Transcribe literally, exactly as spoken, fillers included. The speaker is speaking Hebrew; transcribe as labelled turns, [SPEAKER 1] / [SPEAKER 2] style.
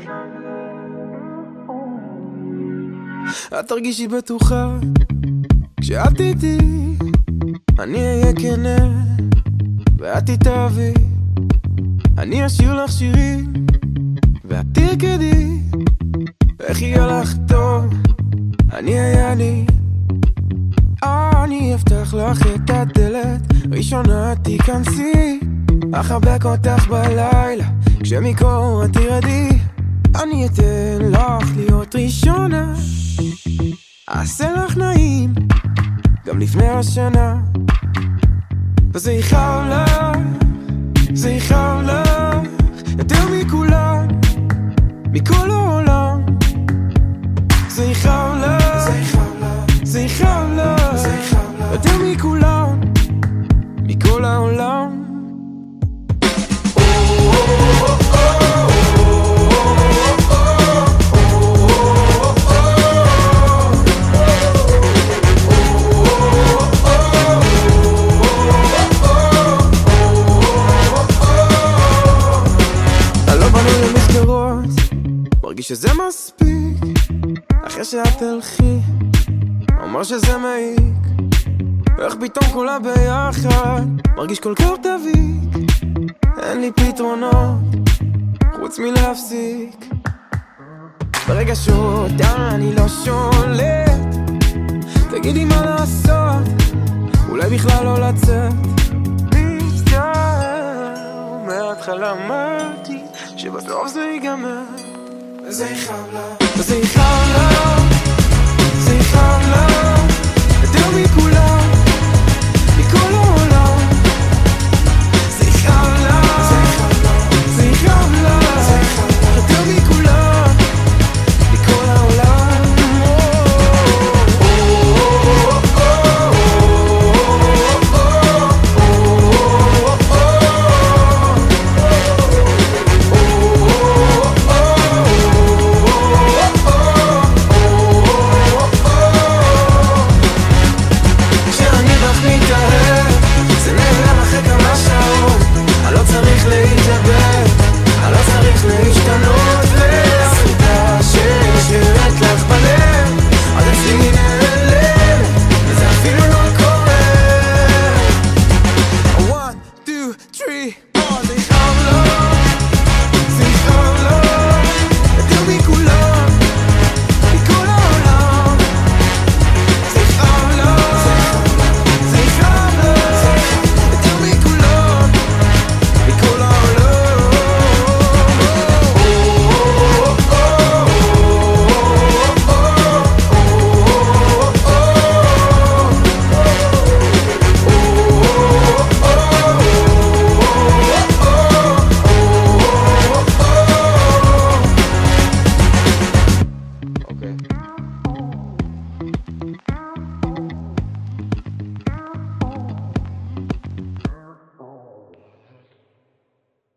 [SPEAKER 1] את תרגישי בטוחה כשאת איתי, אני אהיה כנה ואת תתאהבי, אני אשיר לך שירים ואת תרקדי, איך יהיה לך טוב, אני אהיה אני, אני אפתח לך את הדלת, ראשונה תיכנסי, אחבק אותך בלילה, כשמקור את תרדי, אני אתן לך להיות ראשונה, אעשה לך נעים גם לפני השנה, וזה יכאב לך, זה יכאב לך יותר מכולם, מכל העולם, זה יכאב לך, זה יכאב לך, זה יכאב לך יותר מכולם, מכל העולם. מרגיש שזה מספיק, אחרי שאת תלכי, אומר שזה מעיק, איך פתאום כולה ביחד, מרגיש כל כך דביק, אין לי פתרונות, חוץ מלהפסיק, ברגע שאותה אני לא שולט, תגידי מה לעשות, אולי בכלל לא לצאת, מצטער, מההתחלה אמרתי, שבסוף זה ייגמר, וזה יכאב לך, וזה יכאב לך, זה יכאב לך יותר מכולם